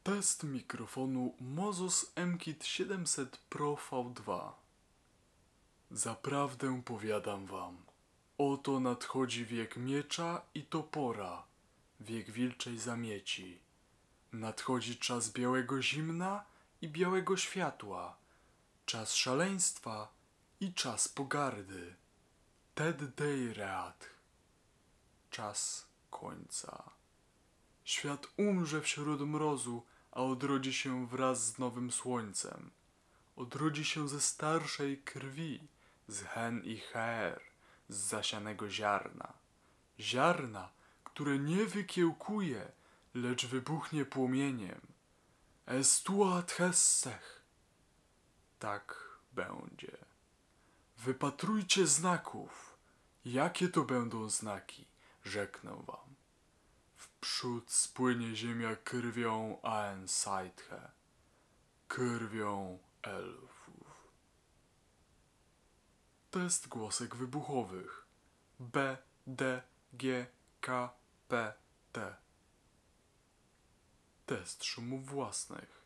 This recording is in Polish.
Test mikrofonu Mozos MKit 700 Pro V2. Zaprawdę powiadam wam, oto nadchodzi wiek miecza i topora, wiek wilczej zamieci. Nadchodzi czas białego zimna i białego światła, czas szaleństwa i czas pogardy. Ted Deireat. Czas końca. Świat umrze wśród mrozu, a odrodzi się wraz z nowym słońcem. Odrodzi się ze starszej krwi, z hen i her, z zasianego ziarna. Ziarna, które nie wykiełkuje, lecz wybuchnie płomieniem. Estuat hessech. Tak będzie. Wypatrujcie znaków. Jakie to będą znaki, rzeknę wam. Wprzód spłynie ziemia krwią Aenseithe, krwią elfów. Test głosek wybuchowych. B, D, G, K, P, T. Test szumów własnych.